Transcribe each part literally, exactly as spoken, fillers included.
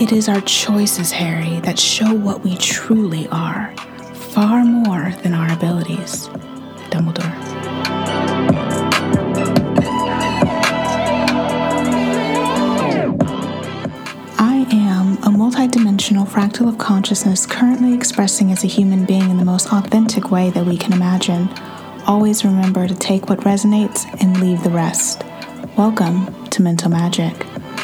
It is our choices, Harry, that show what we truly are, far more than our abilities. Dumbledore. I am a multidimensional fractal of consciousness currently expressing as a human being in the most authentic way that we can imagine. Always remember to take what resonates and leave the rest. Welcome to Mental Magic.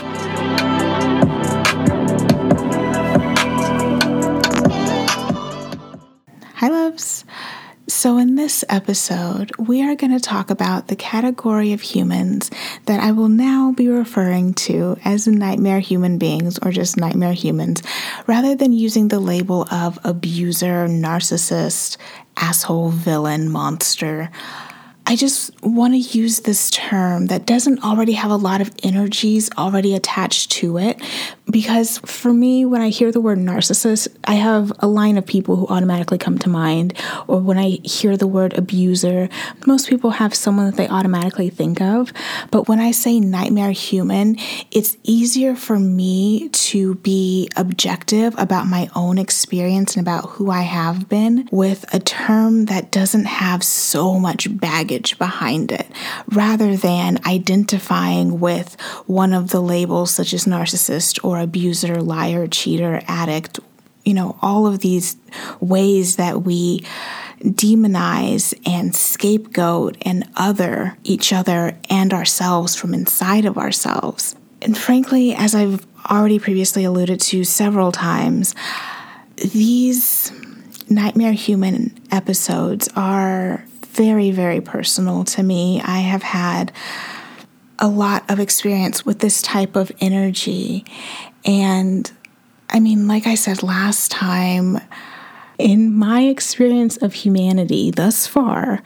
Hi, loves. So in this episode, we are going to talk about the category of humans that I will now be referring to as nightmare human beings or just nightmare humans, rather than using the label of abuser, narcissist, asshole, villain, monster. I just want to use this term that doesn't already have a lot of energies already attached to it, because for me, when I hear the word narcissist, I have a line of people who automatically come to mind. Or when I hear the word abuser, most people have someone that they automatically think of. But when I say nightmare human, it's easier for me to be objective about my own experience and about who I have been with a term that doesn't have so much baggage behind it, rather than identifying with one of the labels such as narcissist or abuser, liar, cheater, addict, you know, all of these ways that we demonize and scapegoat and other each other and ourselves from inside of ourselves. And frankly, as I've already previously alluded to several times, these nightmare human episodes are very, very personal to me. I have had a lot of experience with this type of energy. And I mean, like I said last time, in my experience of humanity thus far,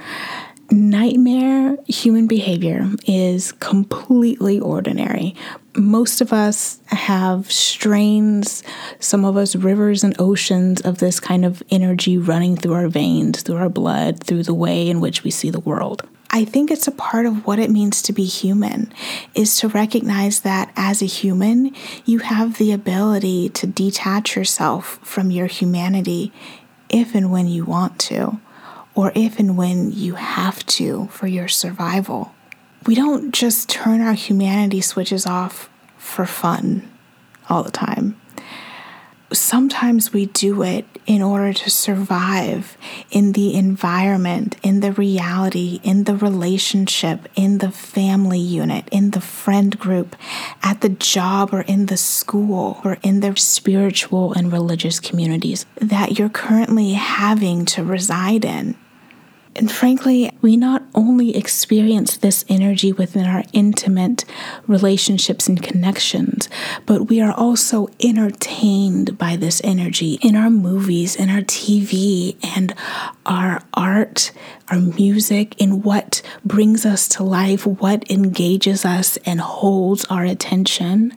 nightmare human behavior is completely ordinary. Most of us have strains, some of us rivers and oceans of this kind of energy running through our veins, through our blood, through the way in which we see the world. I think it's a part of what it means to be human, is to recognize that as a human, you have the ability to detach yourself from your humanity if and when you want to, or if and when you have to for your survival. We don't just turn our humanity switches off for fun all the time. Sometimes we do it in order to survive in the environment, in the reality, in the relationship, in the family unit, in the friend group, at the job or in the school or in the spiritual and religious communities that you're currently having to reside in. And frankly, we not only experience this energy within our intimate relationships and connections, but we are also entertained by this energy in our movies, in our T V, and our art, our music, in what brings us to life, what engages us and holds our attention.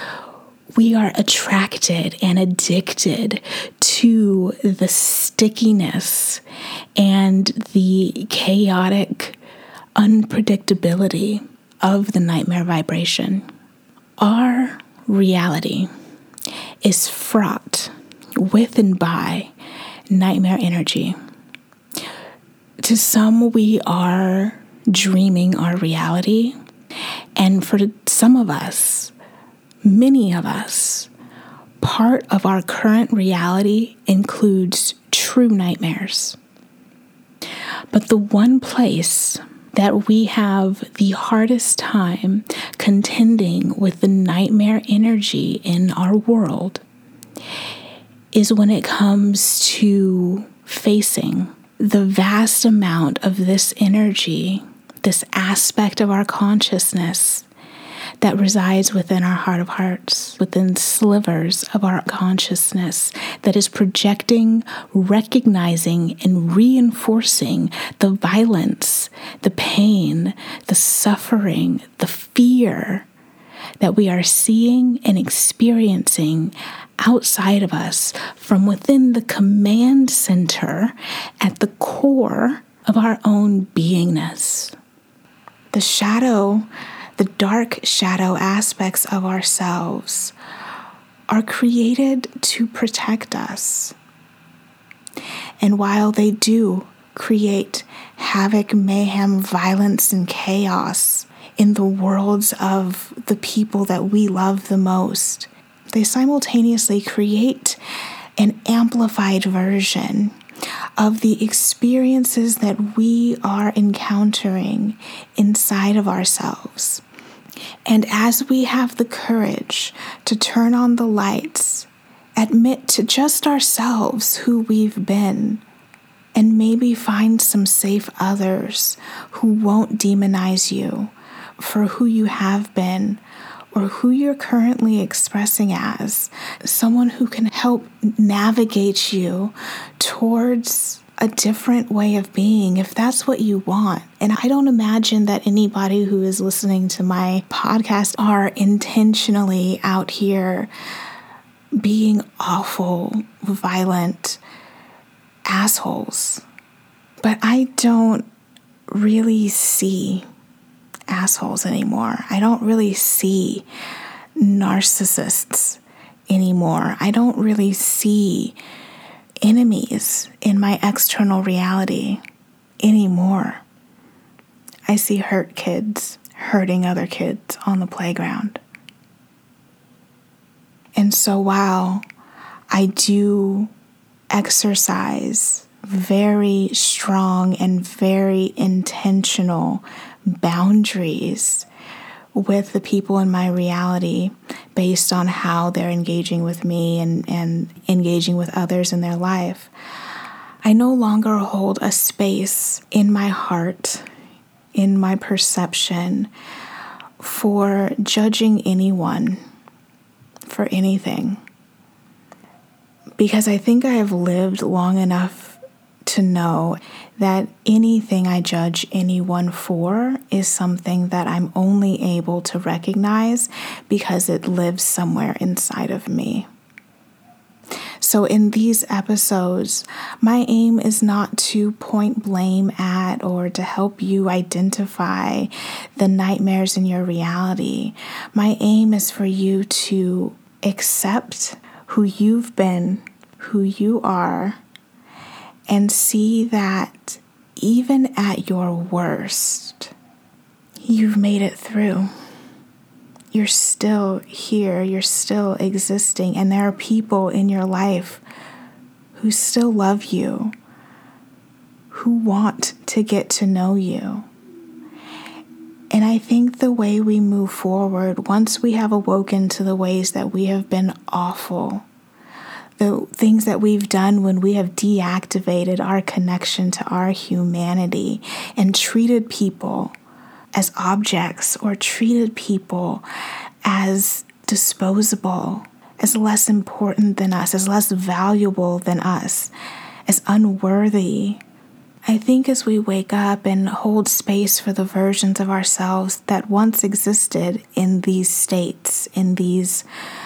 We are attracted and addicted to the stickiness and the chaotic unpredictability of the nightmare vibration. Our reality is fraught with and by nightmare energy. To some, we are dreaming our reality, and for some of us, many of us, part of our current reality includes true nightmares. But the one place that we have the hardest time contending with the nightmare energy in our world is when it comes to facing the vast amount of this energy, this aspect of our consciousness that resides within our heart of hearts, within slivers of our consciousness that is projecting, recognizing, and reinforcing the violence, the pain, the suffering, the fear that we are seeing and experiencing outside of us from within the command center at the core of our own beingness. The shadow, the dark shadow aspects of ourselves are created to protect us. And while they do create havoc, mayhem, violence, and chaos in the worlds of the people that we love the most, they simultaneously create an amplified version of the experiences that we are encountering inside of ourselves. And as we have the courage to turn on the lights, admit to just ourselves who we've been, and maybe find some safe others who won't demonize you for who you have been or who you're currently expressing as, someone who can help navigate you towards a different way of being, if that's what you want. And I don't imagine that anybody who is listening to my podcast are intentionally out here being awful, violent assholes. But I don't really see assholes anymore. I don't really see narcissists anymore. I don't really see enemies in my external reality anymore. I see hurt kids hurting other kids on the playground. And so while I do exercise very strong and very intentional boundaries with the people in my reality based on how they're engaging with me and, and engaging with others in their life, I no longer hold a space in my heart, in my perception, for judging anyone for anything. Because I think I have lived long enough to know that anything I judge anyone for is something that I'm only able to recognize because it lives somewhere inside of me. So in these episodes, my aim is not to point blame at or to help you identify the nightmares in your reality. My aim is for you to accept who you've been, who you are, and see that even at your worst, you've made it through. You're still here, you're still existing, and there are people in your life who still love you, who want to get to know you. And I think the way we move forward, once we have awoken to the ways that we have been awful, the things that we've done when we have deactivated our connection to our humanity and treated people as objects or treated people as disposable, as less important than us, as less valuable than us, as unworthy. I think as we wake up and hold space for the versions of ourselves that once existed in these states, in these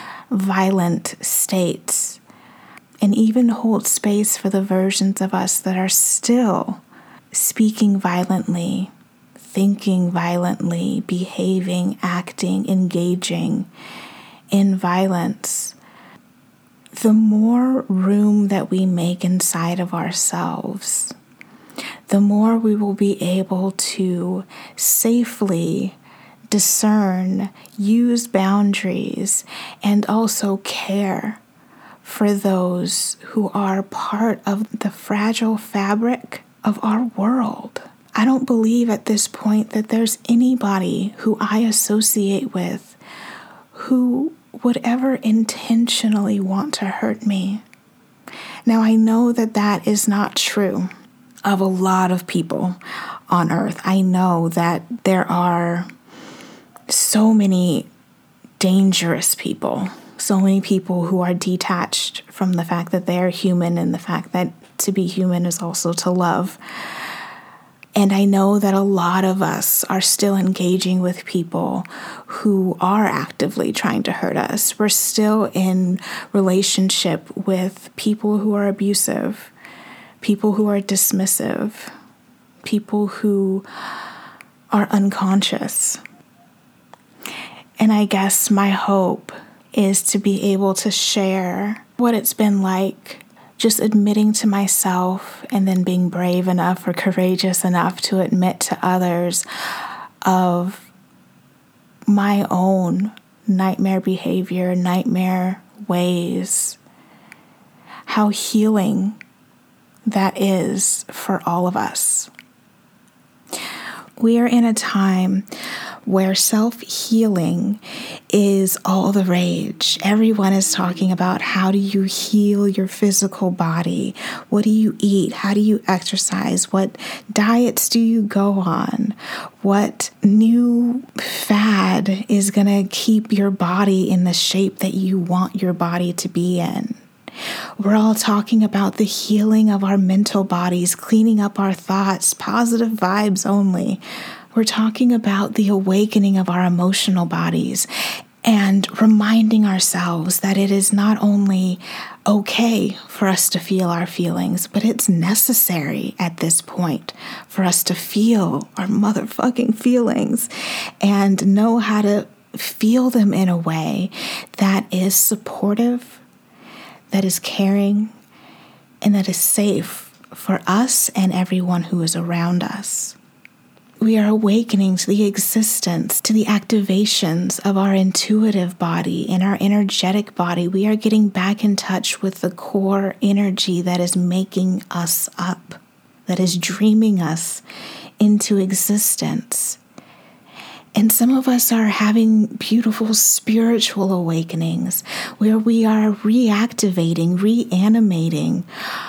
violent states, and even hold space for the versions of us that are still speaking violently, thinking violently, behaving, acting, engaging in violence, the more room that we make inside of ourselves, the more we will be able to safely discern, use boundaries, and also care for those who are part of the fragile fabric of our world. I don't believe at this point that there's anybody who I associate with who would ever intentionally want to hurt me. Now, I know that that is not true of a lot of people on earth. I know that there are so many dangerous people, so many people who are detached from the fact that they are human and the fact that to be human is also to love. And I know that a lot of us are still engaging with people who are actively trying to hurt us. We're still in relationship with people who are abusive, people who are dismissive, people who are unconscious. And I guess my hope is to be able to share what it's been like, just admitting to myself and then being brave enough or courageous enough to admit to others of my own nightmare behavior, nightmare ways, how healing that is for all of us. We are in a time where self-healing is all the rage. Everyone is talking about how do you heal your physical body? What do you eat? How do you exercise? What diets do you go on? What new fad is going to keep your body in the shape that you want your body to be in? We're all talking about the healing of our mental bodies, cleaning up our thoughts, positive vibes only. We're talking about the awakening of our emotional bodies and reminding ourselves that it is not only okay for us to feel our feelings, but it's necessary at this point for us to feel our motherfucking feelings and know how to feel them in a way that is supportive, that is caring, and that is safe for us and everyone who is around us. We are awakening to the existence, to the activations of our intuitive body and our energetic body. We are getting back in touch with the core energy that is making us up, that is dreaming us into existence. And some of us are having beautiful spiritual awakenings where we are reactivating, reanimating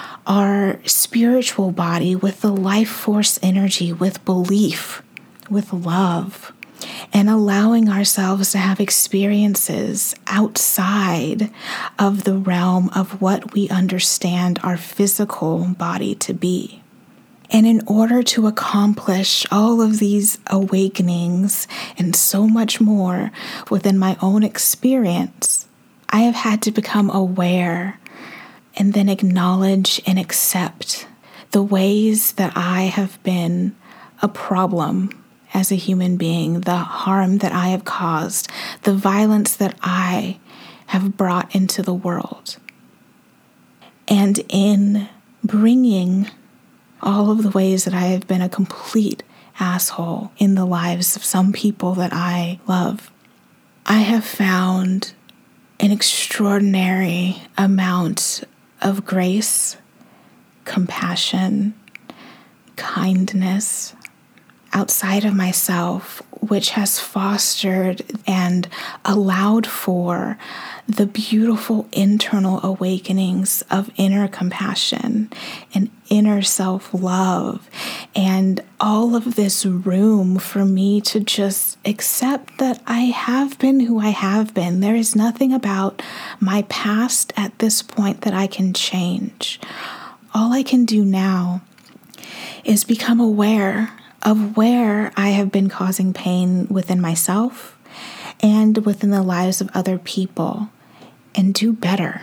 our spiritual body with the life force energy, with belief, with love, and allowing ourselves to have experiences outside of the realm of what we understand our physical body to be. And in order to accomplish all of these awakenings and so much more within my own experience, I have had to become aware and then acknowledge and accept the ways that I have been a problem as a human being, the harm that I have caused, the violence that I have brought into the world. And in bringing all of the ways that I have been a complete asshole in the lives of some people that I love, I have found an extraordinary amount of grace, compassion, kindness outside of myself, which has fostered and allowed for the beautiful internal awakenings of inner compassion and inner self-love, and all of this room for me to just accept that I have been who I have been. There is nothing about my past at this point that I can change. All I can do now is become aware of where I have been causing pain within myself and within the lives of other people, and do better.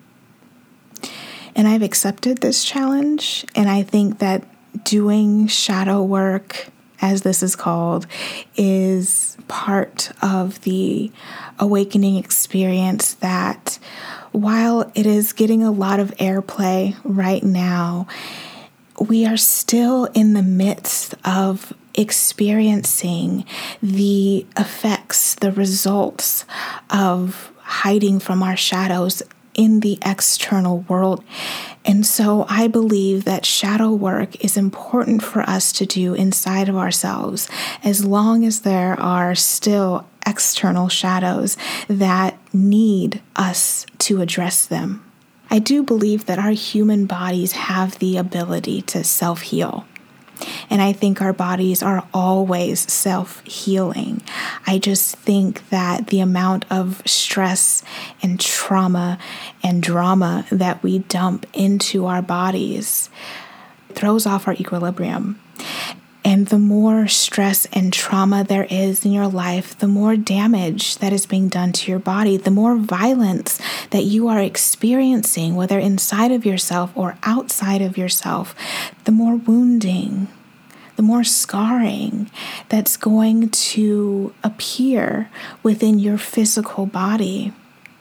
And I've accepted this challenge, and I think that doing shadow work, as this is called, is part of the awakening experience that, while it is getting a lot of airplay right now, we are still in the midst of experiencing the effects, the results of hiding from our shadows in the external world. And so I believe that shadow work is important for us to do inside of ourselves, as long as there are still external shadows that need us to address them. I do believe that our human bodies have the ability to self-heal. And I think our bodies are always self-healing. I just think that the amount of stress and trauma and drama that we dump into our bodies throws off our equilibrium. And the more stress and trauma there is in your life, the more damage that is being done to your body, the more violence that you are experiencing, whether inside of yourself or outside of yourself, the more wounding, the more scarring that's going to appear within your physical body.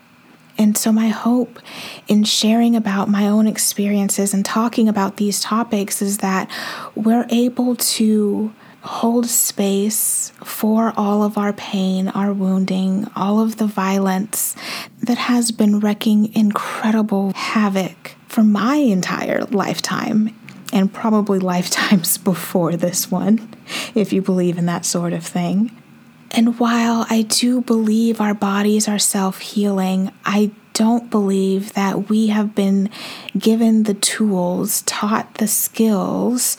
And so my hope in sharing about my own experiences and talking about these topics is that we're able to hold space for all of our pain, our wounding, all of the violence that has been wreaking incredible havoc for my entire lifetime, and probably lifetimes before this one, if you believe in that sort of thing. And while I do believe our bodies are self-healing, I don't believe that we have been given the tools, taught the skills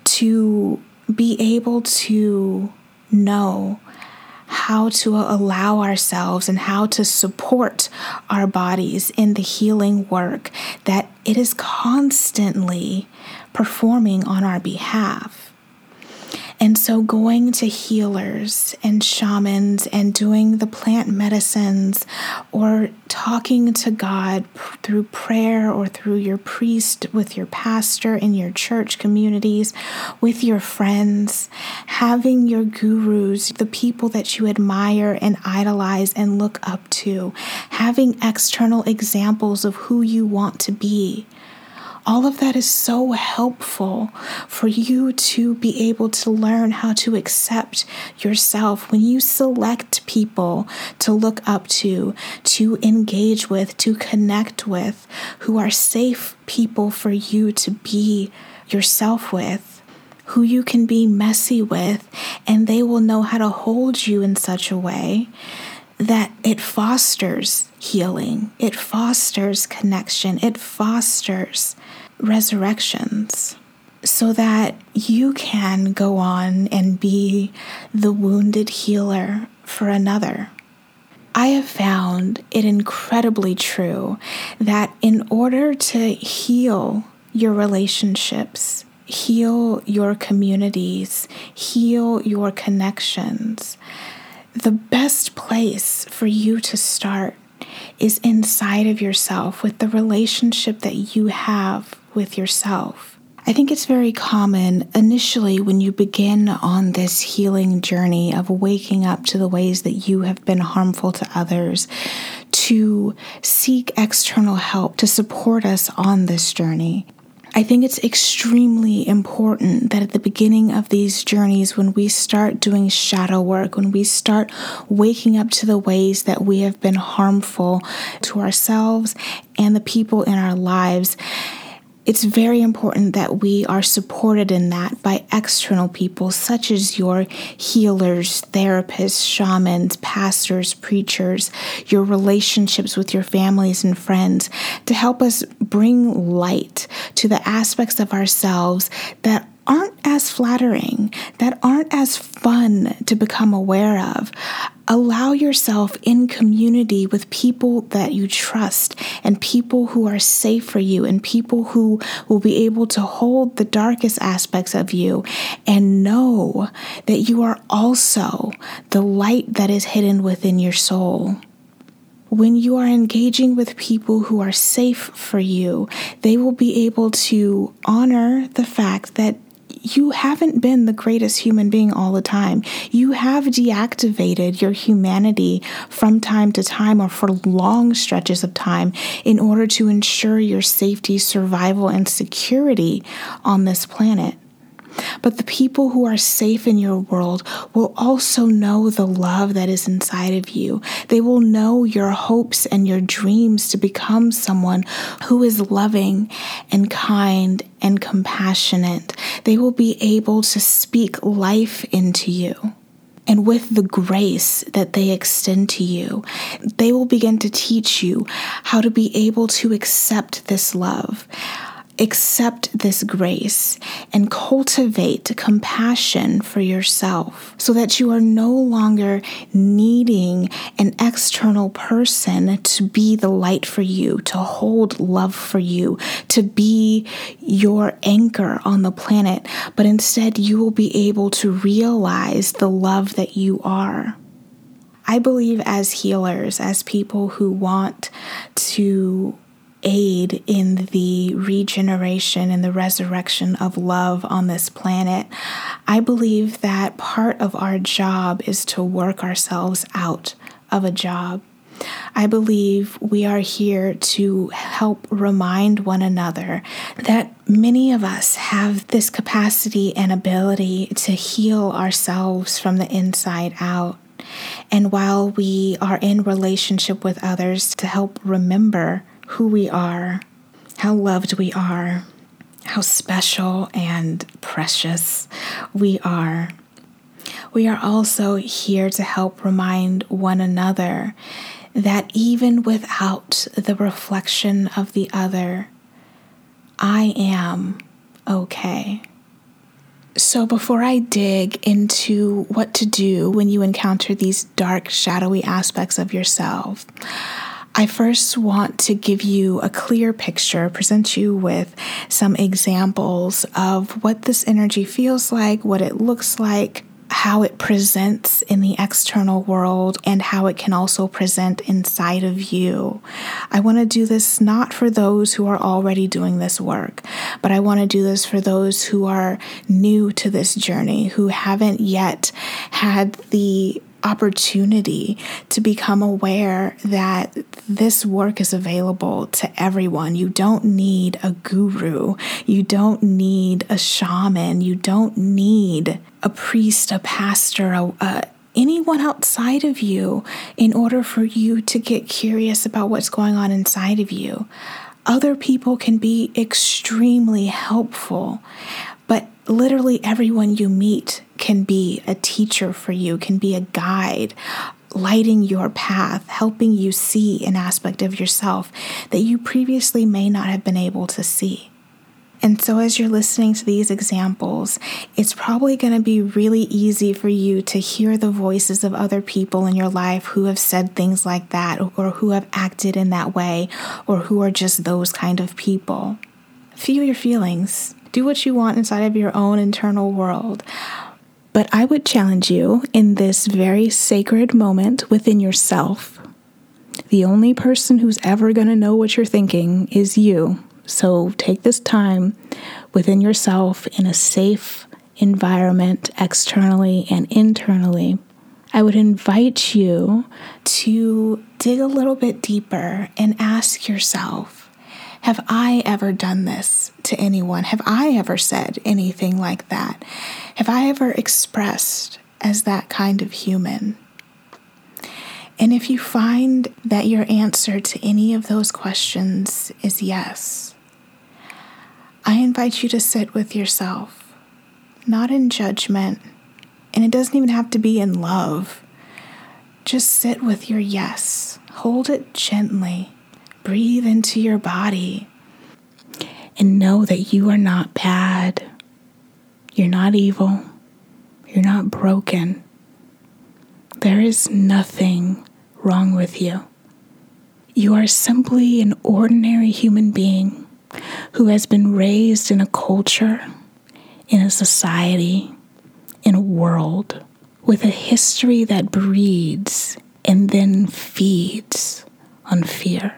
to be able to know how to allow ourselves and how to support our bodies in the healing work that it is constantly performing on our behalf. And so going to healers and shamans and doing the plant medicines or talking to God through prayer or through your priest, with your pastor in your church communities, with your friends, having your gurus, the people that you admire and idolize and look up to, having external examples of who you want to be. All of that is so helpful for you to be able to learn how to accept yourself when you select people to look up to, to engage with, to connect with, who are safe people for you to be yourself with, who you can be messy with, and they will know how to hold you in such a way that it fosters healing, it fosters connection, it fosters resurrections, so that you can go on and be the wounded healer for another. I have found it incredibly true that in order to heal your relationships, heal your communities, heal your connections, the best place for you to start is inside of yourself, with the relationship that you have with yourself. I think it's very common initially when you begin on this healing journey of waking up to the ways that you have been harmful to others, to seek external help to support us on this journey. I think it's extremely important that at the beginning of these journeys, when we start doing shadow work, when we start waking up to the ways that we have been harmful to ourselves and the people in our lives, it's very important that we are supported in that by external people such as your healers, therapists, shamans, pastors, preachers, your relationships with your families and friends, to help us bring light to the aspects of ourselves that aren't as flattering, that aren't as fun to become aware of. Allow yourself in community with people that you trust and people who are safe for you and people who will be able to hold the darkest aspects of you and know that you are also the light that is hidden within your soul. When you are engaging with people who are safe for you, they will be able to honor the fact that you haven't been the greatest human being all the time. You have deactivated your humanity from time to time or for long stretches of time in order to ensure your safety, survival, and security on this planet. But the people who are safe in your world will also know the love that is inside of you. They will know your hopes and your dreams to become someone who is loving and kind and compassionate. They will be able to speak life into you. And with the grace that they extend to you, they will begin to teach you how to be able to accept this love, accept this grace, and cultivate compassion for yourself so that you are no longer needing an external person to be the light for you, to hold love for you, to be your anchor on the planet, but instead you will be able to realize the love that you are. I believe as healers, as people who want to aid in the regeneration and the resurrection of love on this planet, I believe that part of our job is to work ourselves out of a job. I believe we are here to help remind one another that many of us have this capacity and ability to heal ourselves from the inside out. And while we are in relationship with others, to help remember who we are, how loved we are, how special and precious we are. We are also here to help remind one another that even without the reflection of the other, I am okay. So before I dig into what to do when you encounter these dark, shadowy aspects of yourself, I first want to give you a clear picture, present you with some examples of what this energy feels like, what it looks like, how it presents in the external world, and how it can also present inside of you. I want to do this not for those who are already doing this work, but I want to do this for those who are new to this journey, who haven't yet had the opportunity to become aware that this work is available to everyone. You don't need a guru. You don't need a shaman. You don't need a priest, a pastor, a, a, anyone outside of you in order for you to get curious about what's going on inside of you. Other people can be extremely helpful, but literally everyone you meet can be a teacher for you, can be a guide, lighting your path, helping you see an aspect of yourself that you previously may not have been able to see. And so as you're listening to these examples, it's probably going to be really easy for you to hear the voices of other people in your life who have said things like that, or who have acted in that way, or who are just those kind of people. Feel your feelings. Do what you want inside of your own internal world. But I would challenge you in this very sacred moment within yourself. The only person who's ever going to know what you're thinking is you. So take this time within yourself in a safe environment, externally and internally. I would invite you to dig a little bit deeper and ask yourself, have I ever done this to anyone? Have I ever said anything like that? Have I ever expressed as that kind of human? And if you find that your answer to any of those questions is yes, I invite you to sit with yourself, not in judgment, and it doesn't even have to be in love. Just sit with your yes. Hold it gently. Breathe into your body and know that you are not bad. You're not evil. You're not broken. There is nothing wrong with you. You are simply an ordinary human being who has been raised in a culture, in a society, in a world with a history that breeds and then feeds on fear.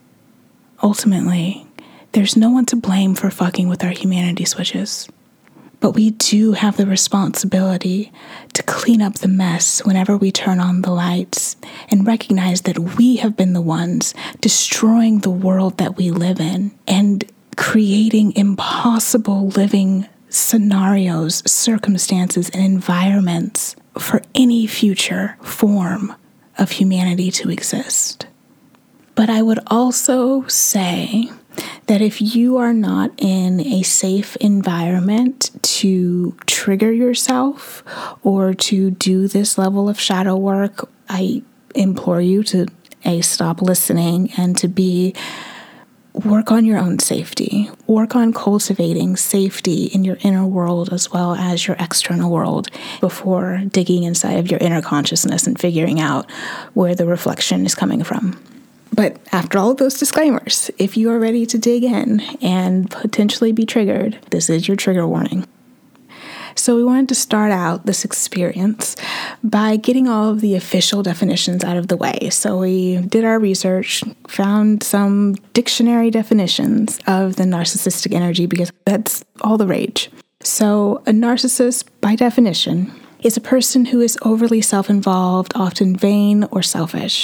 Ultimately, there's no one to blame for fucking with our humanity switches. But we do have the responsibility to clean up the mess whenever we turn on the lights and recognize that we have been the ones destroying the world that we live in and creating impossible living scenarios, circumstances, and environments for any future form of humanity to exist. But I would also say that if you are not in a safe environment to trigger yourself or to do this level of shadow work, I implore you to A, stop listening, and to B, work on your own safety. Work on cultivating safety in your inner world as well as your external world before digging inside of your inner consciousness and figuring out where the reflection is coming from. But after all of those disclaimers, if you are ready to dig in and potentially be triggered, this is your trigger warning. So we wanted to start out this experience by getting all of the official definitions out of the way. So we did our research, found some dictionary definitions of the narcissistic energy because that's all the rage. So a narcissist, by definition, is a person who is overly self-involved, often vain or selfish.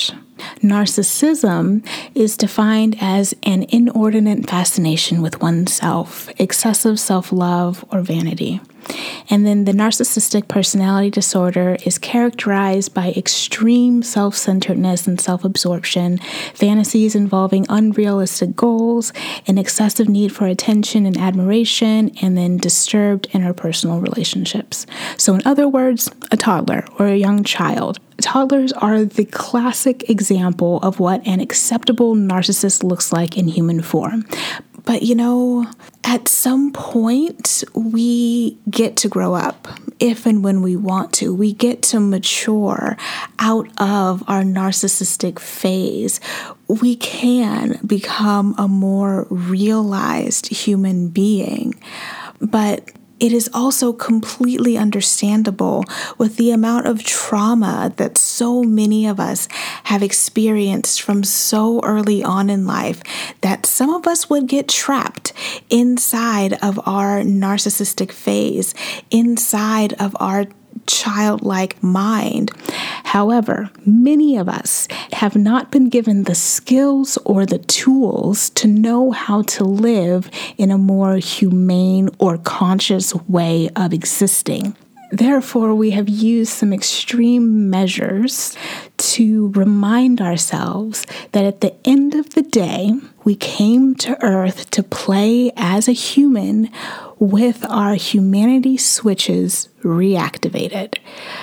Narcissism is defined as an inordinate fascination with oneself, excessive self-love, or vanity. And then the narcissistic personality disorder is characterized by extreme self-centeredness and self-absorption, fantasies involving unrealistic goals, an excessive need for attention and admiration, and then disturbed interpersonal relationships. So in other words, a toddler or a young child. Toddlers are the classic example of what an acceptable narcissist looks like in human form. But, you know, at some point, we get to grow up if and when we want to. We get to mature out of our narcissistic phase. We can become a more realized human being. But it is also completely understandable with the amount of trauma that so many of us have experienced from so early on in life that some of us would get trapped inside of our narcissistic phase, inside of our childlike mind. However, many of us have not been given the skills or the tools to know how to live in a more humane or conscious way of existing. Therefore, we have used some extreme measures to remind ourselves that at the end of the day, we came to Earth to play as a human with our humanity switches reactivated.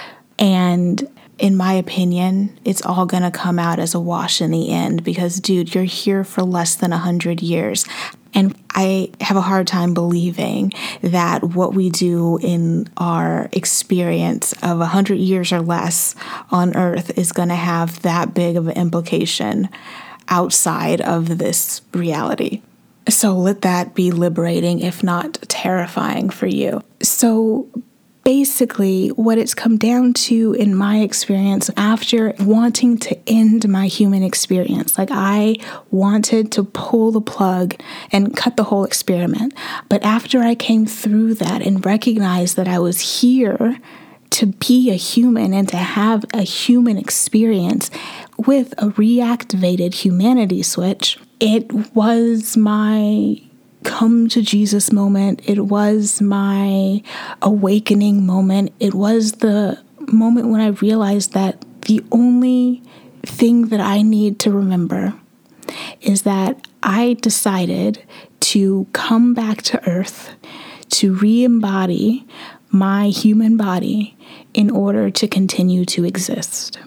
And in my opinion, it's all going to come out as a wash in the end because, dude, you're here for less than one hundred years. And I have a hard time believing that what we do in our experience of one hundred years or less on Earth is going to have that big of an implication outside of this reality. So let that be liberating, if not terrifying for you. So basically, what it's come down to in my experience after wanting to end my human experience, like I wanted to pull the plug and cut the whole experiment. But after I came through that and recognized that I was here to be a human and to have a human experience with a reactivated humanity switch, it was my come to Jesus moment. It was my awakening moment. It was the moment when I realized that the only thing that I need to remember is that I decided to come back to Earth to re-embody my human body in order to continue to exist.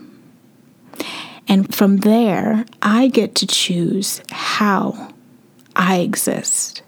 And from there, I get to choose how I exist.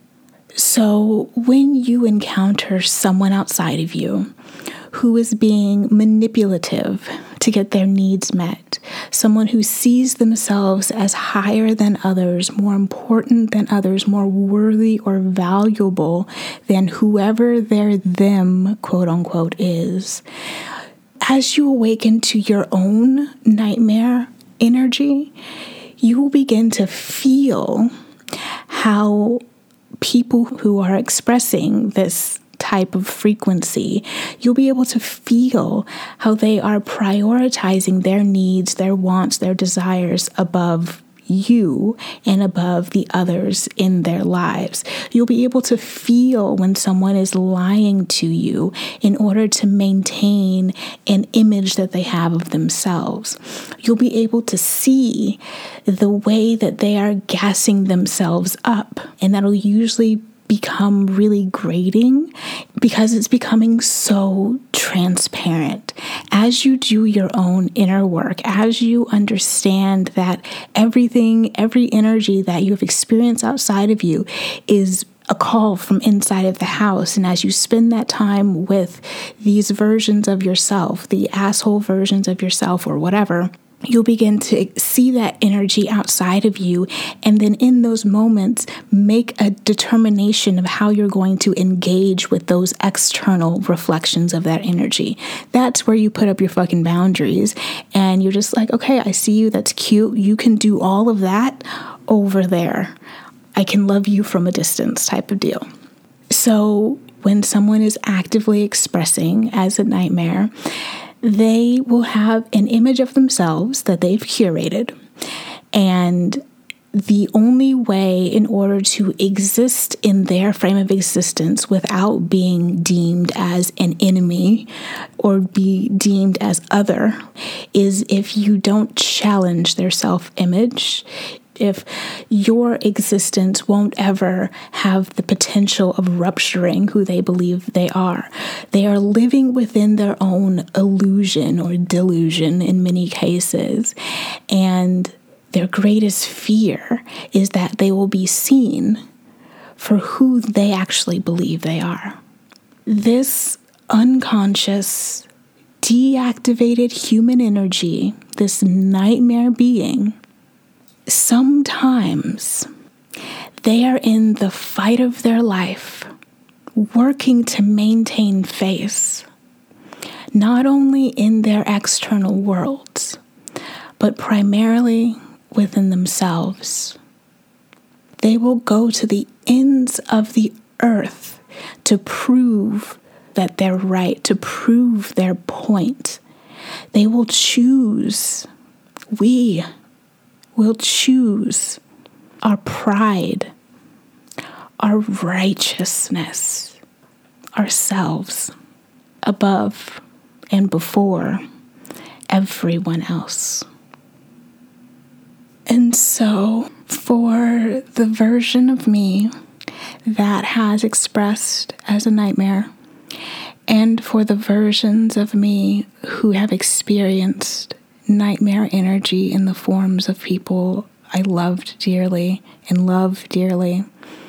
So when you encounter someone outside of you who is being manipulative to get their needs met, someone who sees themselves as higher than others, more important than others, more worthy or valuable than whoever their them, quote unquote, is, as you awaken to your own nightmare energy, you will begin to feel how people who are expressing this type of frequency, you'll be able to feel how they are prioritizing their needs, their wants, their desires above you and above the others in their lives. You'll be able to feel when someone is lying to you in order to maintain an image that they have of themselves. You'll be able to see the way that they are gassing themselves up, and that'll usually become really grating because it's becoming so transparent. As you do your own inner work, as you understand that everything, every energy that you have experienced outside of you is a call from inside of the house, and as you spend that time with these versions of yourself, the asshole versions of yourself or whatever, you'll begin to see that energy outside of you, and then in those moments, make a determination of how you're going to engage with those external reflections of that energy. That's where you put up your fucking boundaries, and you're just like, okay, I see you, that's cute, you can do all of that over there. I can love you from a distance type of deal. So when someone is actively expressing as a nightmare, They will have an image of themselves that they've curated, and the only way in order to exist in their frame of existence without being deemed as an enemy or be deemed as other is if you don't challenge their self-image, if your existence won't ever have the potential of rupturing who they believe they are. They are living within their own illusion or delusion in many cases, and their greatest fear is that they will be seen for who they actually believe they are. This unconscious, deactivated human energy, this nightmare being, sometimes they are in the fight of their life, working to maintain face, not only in their external worlds, but primarily within themselves. They will go to the ends of the earth to prove that they're right, to prove their point. They will choose, we will choose our pride, our righteousness, ourselves above and before everyone else. And so, for the version of me that has expressed as a nightmare, and for the versions of me who have experienced nightmare energy in the forms of people I loved dearly and love dearly,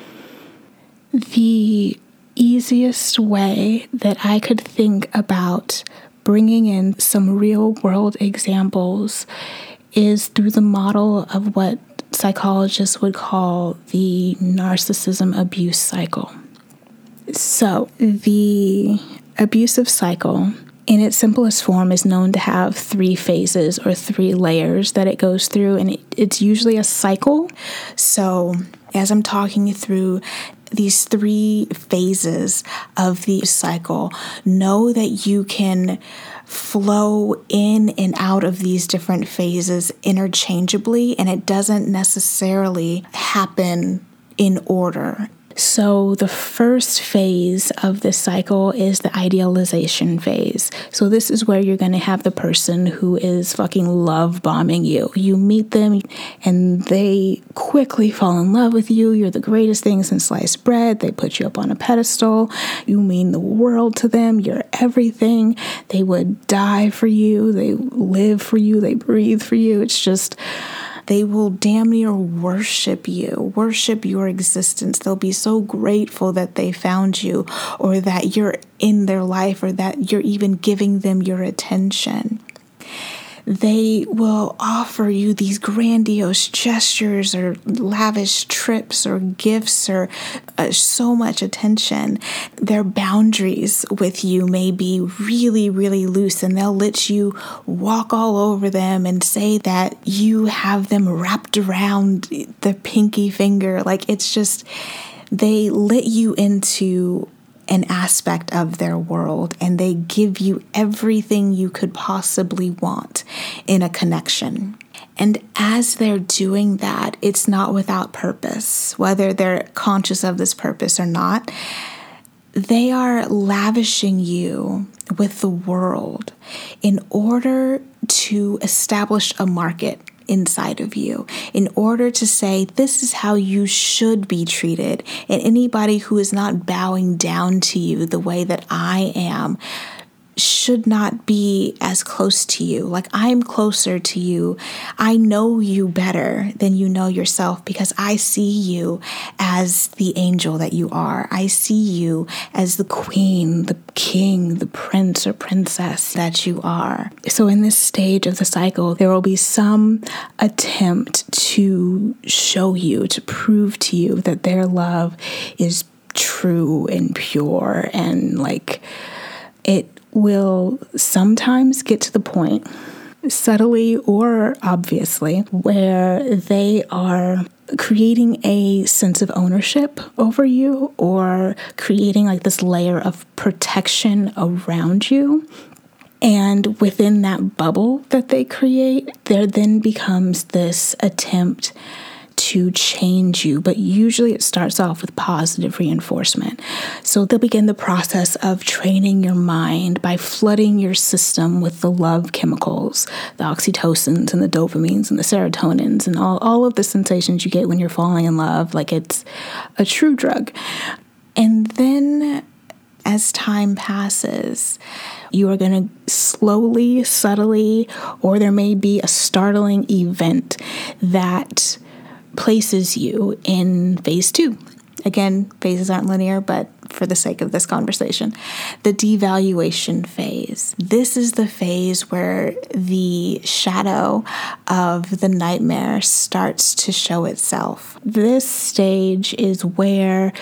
the easiest way that I could think about bringing in some real world examples is through the model of what psychologists would call the narcissism abuse cycle. So, the abusive cycle, in its simplest form, is known to have three phases or three layers that it goes through, and it, it's usually a cycle. So, as I'm talking you through these three phases of the cycle, know that you can flow in and out of these different phases interchangeably, and it doesn't necessarily happen in order. So the first phase of this cycle is the idealization phase. So this is where you're going to have the person who is fucking love bombing you. You meet them and they quickly fall in love with you. You're the greatest thing since sliced bread. They put you up on a pedestal. You mean the world to them. You're everything. They would die for you. They live for you. They breathe for you. It's just... They will damn near worship you, worship your existence. They'll be so grateful that they found you, or that you're in their life, or that you're even giving them your attention. They will offer you these grandiose gestures or lavish trips or gifts or uh, so much attention. Their boundaries with you may be really, really loose, and they'll let you walk all over them and say that you have them wrapped around the pinky finger. Like, it's just, they let you into an aspect of their world, and they give you everything you could possibly want in a connection. And as they're doing that, it's not without purpose, whether they're conscious of this purpose or not. They are lavishing you with the world in order to establish a market inside of you, in order to say, this is how you should be treated. And anybody who is not bowing down to you the way that I am should not be as close to you. Like, I'm closer to you. I know you better than you know yourself, because I see you as the angel that you are. I see you as the queen, the king, the prince or princess that you are. So in this stage of the cycle, there will be some attempt to show you, to prove to you that their love is true and pure, and like, it will sometimes get to the point, subtly or obviously, where they are creating a sense of ownership over you, or creating like this layer of protection around you. And within that bubble that they create, there then becomes this attempt to change you, but usually it starts off with positive reinforcement. So they'll begin the process of training your mind by flooding your system with the love chemicals, the oxytocins and the dopamines and the serotonins and all, all of the sensations you get when you're falling in love, like it's a true drug. And then as time passes, you are going to slowly, subtly, or there may be a startling event that places you in phase two. Again, phases aren't linear, but for the sake of this conversation, the devaluation phase. This is the phase where the shadow of the nightmare starts to show itself. This stage is where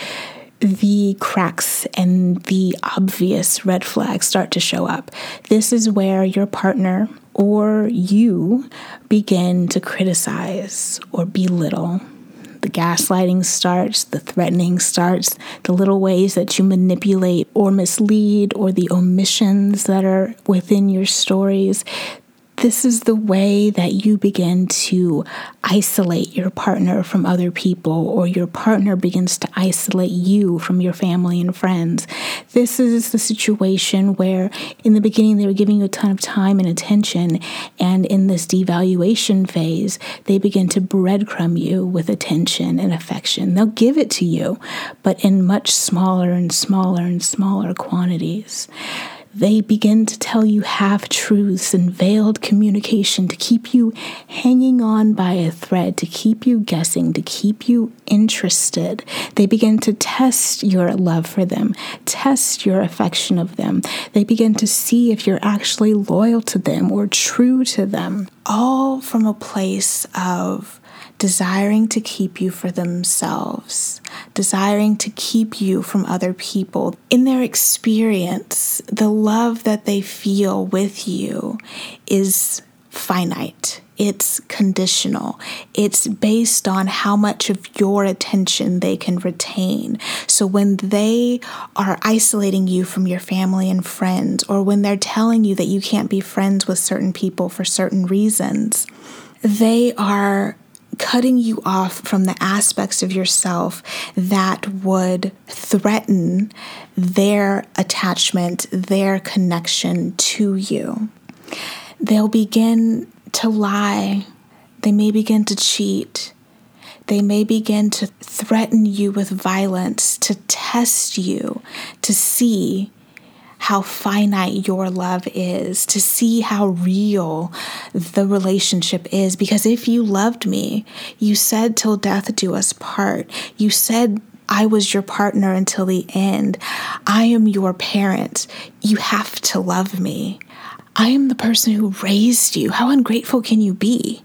the cracks and the obvious red flags start to show up. This is where your partner or you begin to criticize or belittle. The gaslighting starts, the threatening starts, the little ways that you manipulate or mislead, or the omissions that are within your stories. This is the way that you begin to isolate your partner from other people, or your partner begins to isolate you from your family and friends. This is the situation where in the beginning they were giving you a ton of time and attention, and in this devaluation phase, they begin to breadcrumb you with attention and affection. They'll give it to you, but in much smaller and smaller and smaller quantities. They begin to tell you half-truths and veiled communication to keep you hanging on by a thread, to keep you guessing, to keep you interested. They begin to test your love for them, test your affection of them. They begin to see if you're actually loyal to them or true to them, all from a place of desiring to keep you for themselves, desiring to keep you from other people. In their experience, the love that they feel with you is finite. It's conditional. It's based on how much of your attention they can retain. So when they are isolating you from your family and friends, or when they're telling you that you can't be friends with certain people for certain reasons, they are cutting you off from the aspects of yourself that would threaten their attachment, their connection to you. They'll begin to lie. They may begin to cheat. They may begin to threaten you with violence, to test you, to see how finite your love is, to see how real the relationship is. Because if you loved me, you said till death do us part. You said I was your partner until the end. I am your parent. You have to love me. I am the person who raised you. How ungrateful can you be?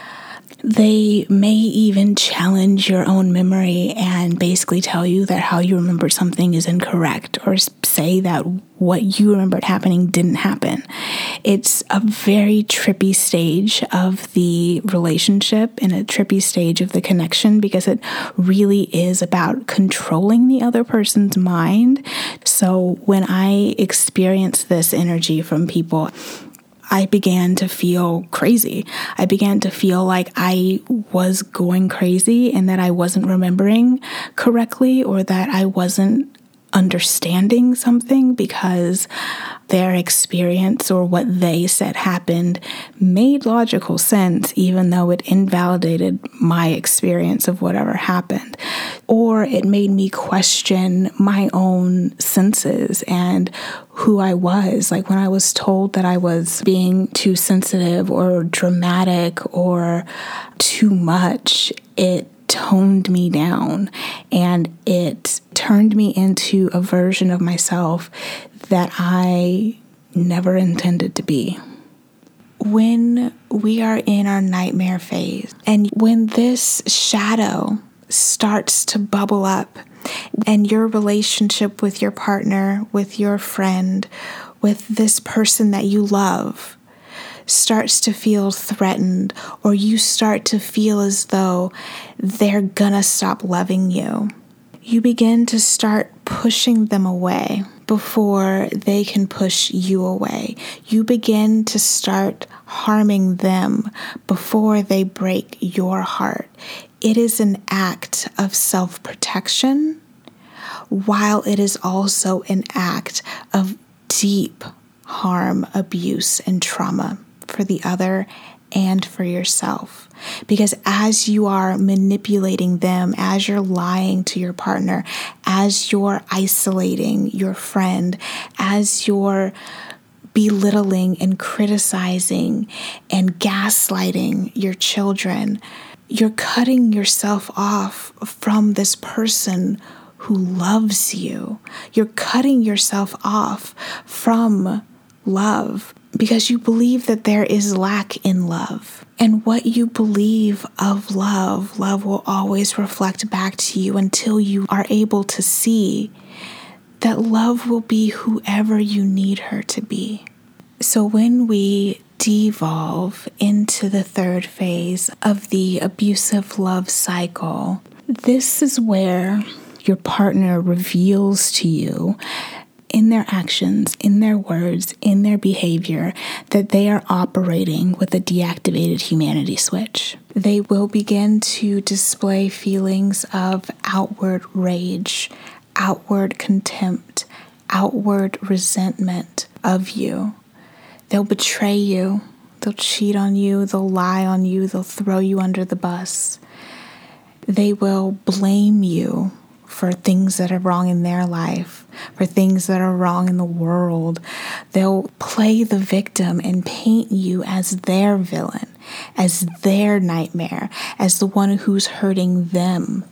They may even challenge your own memory and basically tell you that how you remember something is incorrect, or say that what you remembered happening didn't happen. It's a very trippy stage of the relationship and a trippy stage of the connection, because it really is about controlling the other person's mind. So when I experience this energy from people, I began to feel crazy. I began to feel like I was going crazy and that I wasn't remembering correctly, or that I wasn't understanding something, because their experience or what they said happened made logical sense, even though it invalidated my experience of whatever happened. Or it made me question my own senses and who I was. Like when I was told that I was being too sensitive or dramatic or too much, it toned me down, and it turned me into a version of myself that I never intended to be. When we are in our nightmare phase, and when this shadow starts to bubble up, and your relationship with your partner, with your friend, with this person that you love starts to feel threatened, or you start to feel as though they're gonna stop loving you, you begin to start pushing them away, before they can push you away. You begin to start harming them before they break your heart. It is an act of self-protection, while it is also an act of deep harm, abuse, and trauma for the other and for yourself. Because as you are manipulating them, as you're lying to your partner, as you're isolating your friend, as you're belittling and criticizing and gaslighting your children, you're cutting yourself off from this person who loves you. You're cutting yourself off from love because you believe that there is lack in love. And what you believe of love, love will always reflect back to you until you are able to see that love will be whoever you need her to be. So when we devolve into the third phase of the abusive love cycle, this is where your partner reveals to you in their actions, in their words, in their behavior, that they are operating with a deactivated humanity switch. They will begin to display feelings of outward rage, outward contempt, outward resentment of you. They'll betray you. They'll cheat on you. They'll lie on you. They'll throw you under the bus. They will blame you for things that are wrong in their life, for things that are wrong in the world. They'll play the victim and paint you as their villain, as their nightmare, as the one who's hurting them.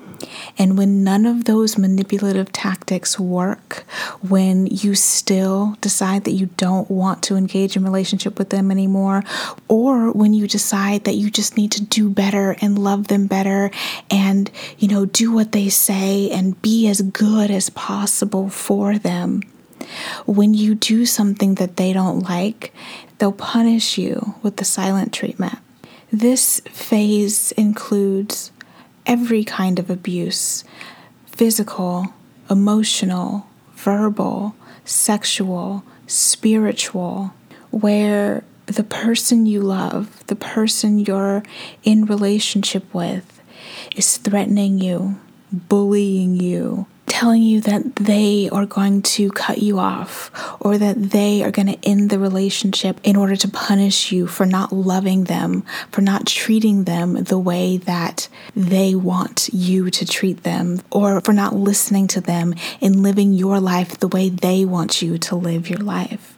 And when none of those manipulative tactics work, when you still decide that you don't want to engage in relationship with them anymore, or when you decide that you just need to do better and love them better and, you know, do what they say and be as good as possible for them, when you do something that they don't like, they'll punish you with the silent treatment. This phase includes every kind of abuse: physical, emotional, verbal, sexual, spiritual, where the person you love, the person you're in relationship with, is threatening you, bullying you, telling you that they are going to cut you off or that they are going to end the relationship in order to punish you for not loving them, for not treating them the way that they want you to treat them, or for not listening to them and living your life the way they want you to live your life.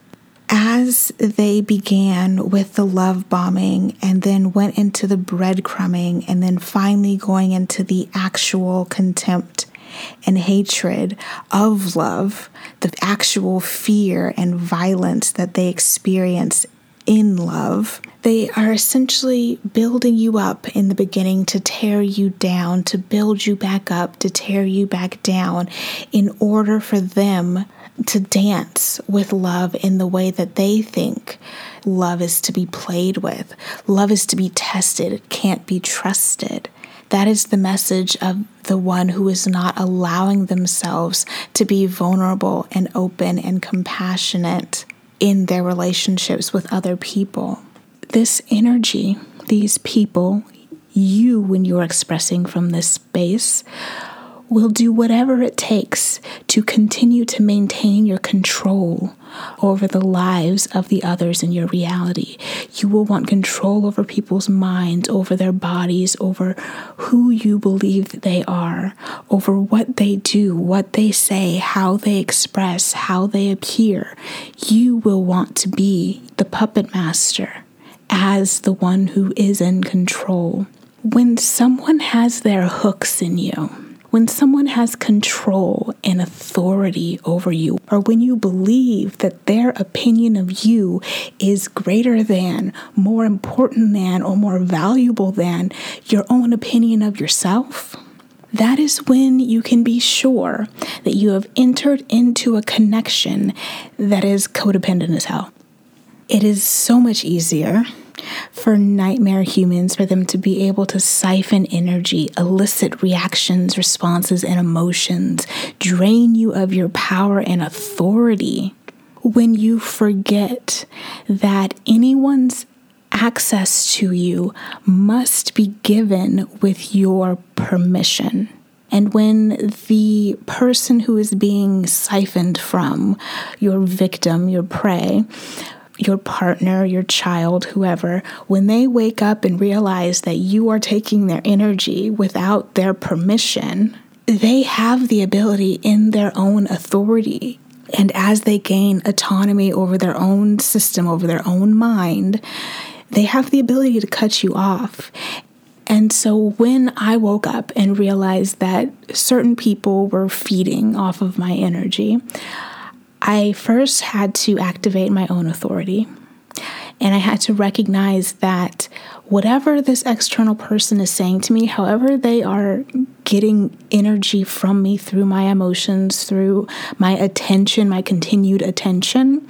As they began with the love bombing and then went into the breadcrumbing and then finally going into the actual contempt and hatred of love, the actual fear and violence that they experience in love, they are essentially building you up in the beginning to tear you down, to build you back up, to tear you back down, in order for them to dance with love in the way that they think love is to be played with. Love is to be tested. It can't be trusted. That is the message of the one who is not allowing themselves to be vulnerable and open and compassionate in their relationships with other people. This energy, these people, you, when you're expressing from this space, will do whatever it takes to continue to maintain your control over the lives of the others in your reality. You will want control over people's minds, over their bodies, over who you believe they are, over what they do, what they say, how they express, how they appear. You will want to be the puppet master as the one who is in control. When someone has their hooks in you, when someone has control and authority over you, or when you believe that their opinion of you is greater than, more important than, or more valuable than your own opinion of yourself, that is when you can be sure that you have entered into a connection that is codependent as hell. It is so much easier for nightmare humans, for them to be able to siphon energy, elicit reactions, responses, and emotions, drain you of your power and authority. When you forget that anyone's access to you must be given with your permission. And when the person who is being siphoned from, your victim, your prey, your partner, your child, whoever, when they wake up and realize that you are taking their energy without their permission, they have the ability in their own authority. And as they gain autonomy over their own system, over their own mind, they have the ability to cut you off. And so when I woke up and realized that certain people were feeding off of my energy, I first had to activate my own authority. And I had to recognize that whatever this external person is saying to me, however they are getting energy from me through my emotions, through my attention, my continued attention,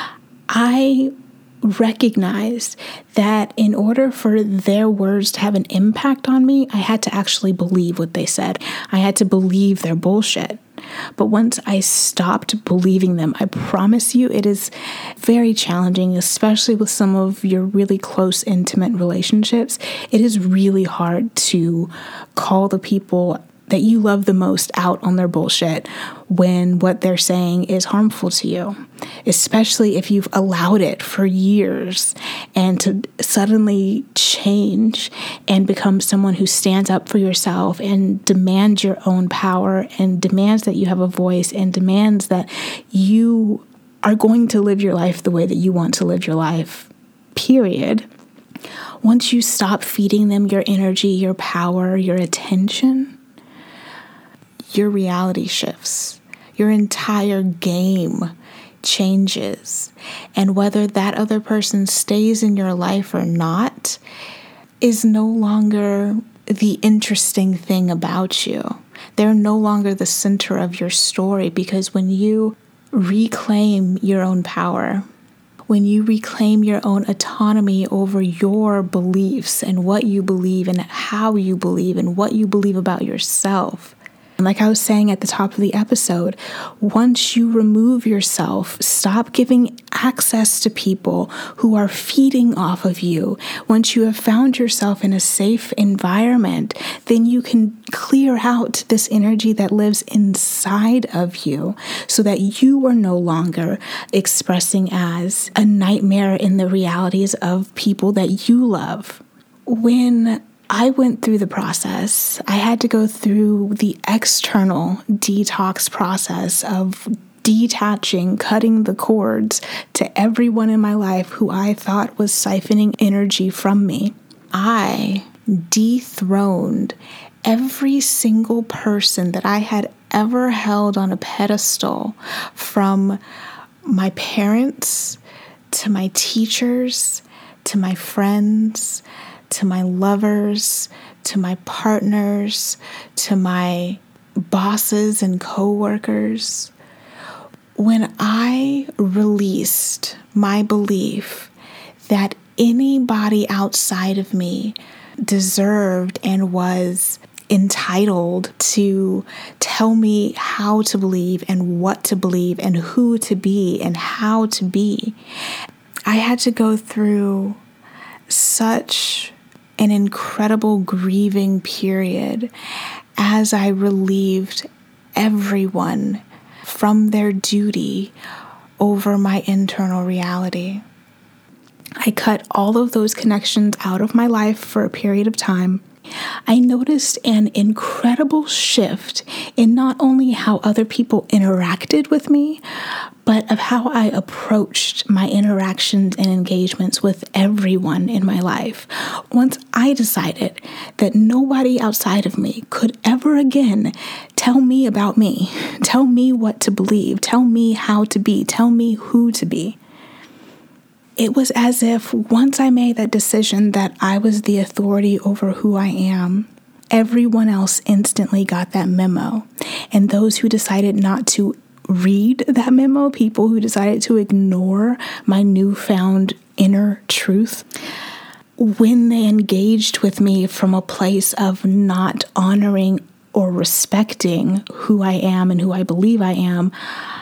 I recognized that in order for their words to have an impact on me, I had to actually believe what they said. I had to believe their bullshit. But once I stopped believing them, I promise you it is very challenging, especially with some of your really close, intimate relationships. It is really hard to call the people that you love the most out on their bullshit when what they're saying is harmful to you, especially if you've allowed it for years, and to suddenly change and become someone who stands up for yourself and demands your own power and demands that you have a voice and demands that you are going to live your life the way that you want to live your life, period. Once you stop feeding them your energy, your power, your attention, your reality shifts. Your entire game changes. And whether that other person stays in your life or not is no longer the interesting thing about you. They're no longer the center of your story, because when you reclaim your own power, when you reclaim your own autonomy over your beliefs and what you believe and how you believe and what you believe about yourself, like I was saying at the top of the episode, once you remove yourself, stop giving access to people who are feeding off of you. Once you have found yourself in a safe environment, then you can clear out this energy that lives inside of you so that you are no longer expressing as a nightmare in the realities of people that you love. When I went through the process, I had to go through the external detox process of detaching, cutting the cords to everyone in my life who I thought was siphoning energy from me. I dethroned every single person that I had ever held on a pedestal, from my parents to my teachers to my friends to my lovers, to my partners, to my bosses and coworkers. When I released my belief that anybody outside of me deserved and was entitled to tell me how to believe and what to believe and who to be and how to be, I had to go through such an incredible grieving period as I relieved everyone from their duty over my internal reality. I cut all of those connections out of my life for a period of time. I noticed an incredible shift in not only how other people interacted with me, but of how I approached my interactions and engagements with everyone in my life. Once I decided that nobody outside of me could ever again tell me about me, tell me what to believe, tell me how to be, tell me who to be. It was as if once I made that decision that I was the authority over who I am, everyone else instantly got that memo. And those who decided not to read that memo, people who decided to ignore my newfound inner truth, when they engaged with me from a place of not honoring or respecting who I am and who I believe I am,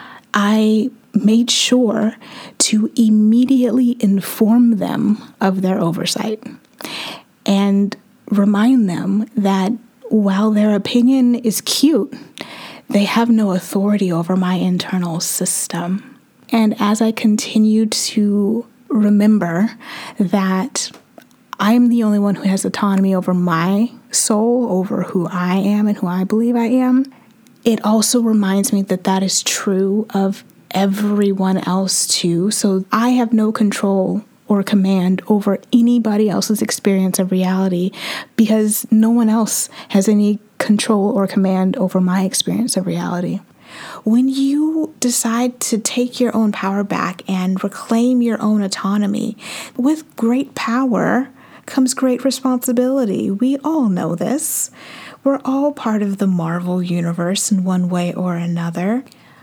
I made sure to immediately inform them of their oversight and remind them that while their opinion is cute, they have no authority over my internal system. And as I continued to remember that I'm the only one who has autonomy over my soul, over who I am and who I believe I am, it also reminds me that that is true of everyone else too. So I have no control or command over anybody else's experience of reality because no one else has any control or command over my experience of reality. When you decide to take your own power back and reclaim your own autonomy, with great power comes great responsibility. We all know this. We're all part of the Marvel universe in one way or another.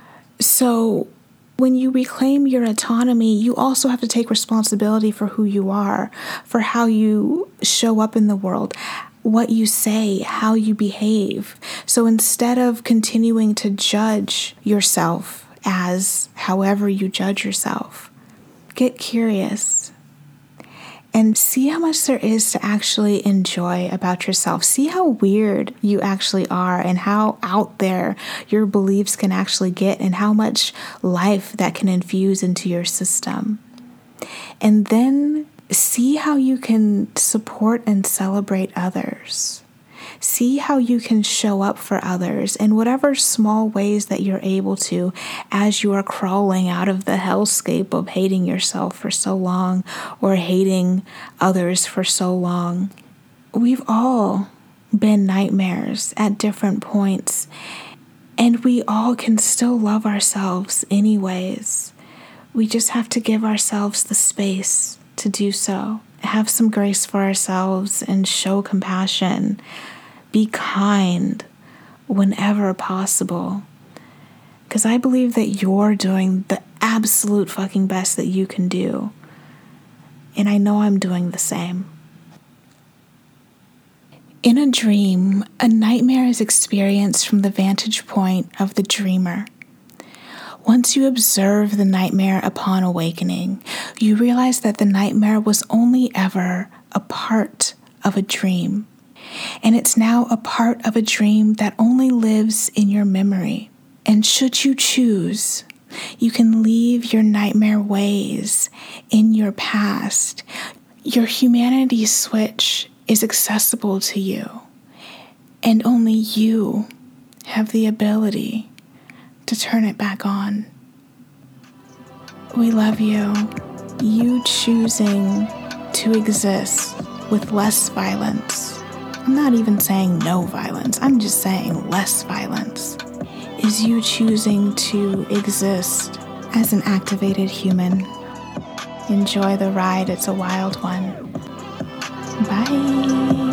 So when you reclaim your autonomy, you also have to take responsibility for who you are, for how you show up in the world, what you say, how you behave. So instead of continuing to judge yourself as however you judge yourself, get curious and see how much there is to actually enjoy about yourself. See how weird you actually are and how out there your beliefs can actually get and how much life that can infuse into your system. And then see how you can support and celebrate others. See how you can show up for others in whatever small ways that you're able to as you are crawling out of the hellscape of hating yourself for so long or hating others for so long. We've all been nightmares at different points, and we all can still love ourselves anyways. We just have to give ourselves the space to do so. Have some grace for ourselves and show compassion. Be kind whenever possible. Because I believe that you're doing the absolute fucking best that you can do. And I know I'm doing the same. In a dream, a nightmare is experienced from the vantage point of the dreamer. Once you observe the nightmare upon awakening, you realize that the nightmare was only ever a part of a dream. And it's now a part of a dream that only lives in your memory. And should you choose, you can leave your nightmare ways in your past. Your humanity switch is accessible to you, and only you have the ability to turn it back on. We love you. You choosing to exist with less violence. I'm not even saying no violence. I'm just saying less violence. Is you choosing to exist as an activated human. Enjoy the ride. It's a wild one. Bye.